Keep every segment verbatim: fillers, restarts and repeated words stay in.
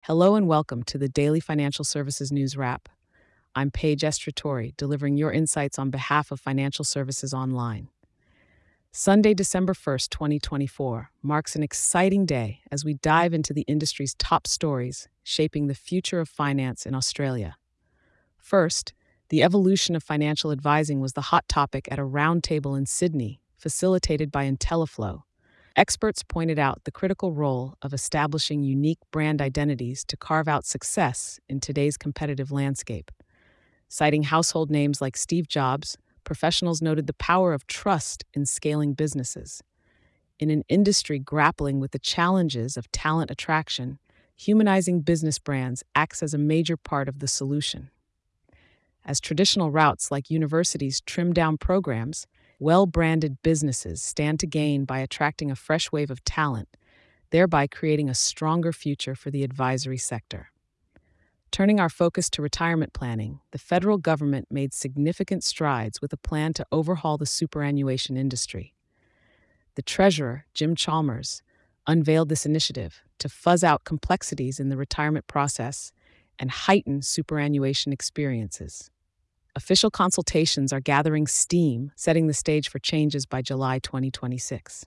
Hello and welcome to the Daily Financial Services News Wrap. I'm Paige Estratori, delivering your insights on behalf of Financial Services Online. Sunday, December first, twenty twenty-four, marks an exciting day as we dive into the industry's top stories shaping the future of finance in Australia. First, the evolution of financial advising was the hot topic at a roundtable in Sydney, facilitated by Intelliflo. Experts pointed out the critical role of establishing unique brand identities to carve out success in today's competitive landscape. Citing household names like Steve Jobs, professionals noted the power of trust in scaling businesses. In an industry grappling with the challenges of talent attraction, humanizing business brands acts as a major part of the solution. As traditional routes like universities trim down programs, well-branded businesses stand to gain by attracting a fresh wave of talent, thereby creating a stronger future for the advisory sector. Turning our focus to retirement planning, the federal government made significant strides with a plan to overhaul the superannuation industry. The Treasurer, Jim Chalmers, unveiled this initiative to fuzz out complexities in the retirement process and heighten superannuation experiences. Official consultations are gathering steam, setting the stage for changes by July twenty twenty-six.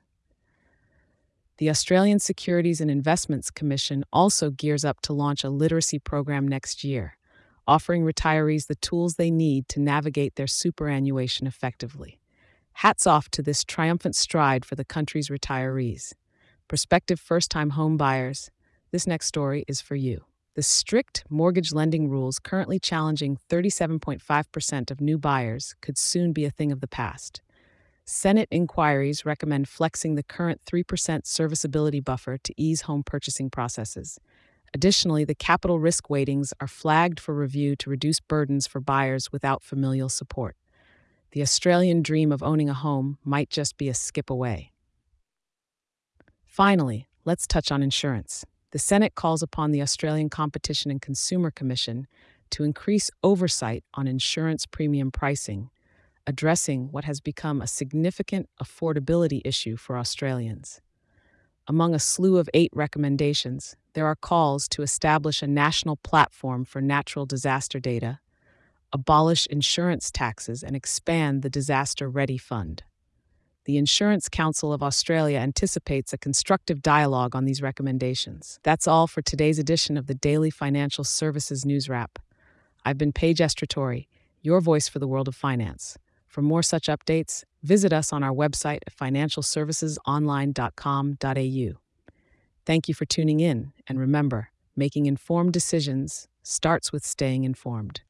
The Australian Securities and Investments Commission also gears up to launch a literacy program next year, offering retirees the tools they need to navigate their superannuation effectively. Hats off to this triumphant stride for the country's retirees. Prospective first-time home buyers, this next story is for you. The strict mortgage lending rules currently challenging thirty-seven point five percent of new buyers could soon be a thing of the past. Senate inquiries recommend flexing the current three percent serviceability buffer to ease home purchasing processes. Additionally, the capital risk weightings are flagged for review to reduce burdens for buyers without familial support. The Australian dream of owning a home might just be a skip away. Finally, let's touch on insurance. The Senate calls upon the Australian Competition and Consumer Commission to increase oversight on insurance premium pricing, addressing what has become a significant affordability issue for Australians. Among a slew of eight recommendations, there are calls to establish a national platform for natural disaster data, abolish insurance taxes, and expand the Disaster Ready Fund. The Insurance Council of Australia anticipates a constructive dialogue on these recommendations. That's all for today's edition of the Daily Financial Services News Wrap. I've been Paige Estratori, your voice for the world of finance. For more such updates, visit us on our website at financial services online dot com dot a u. Thank you for tuning in, and remember, making informed decisions starts with staying informed.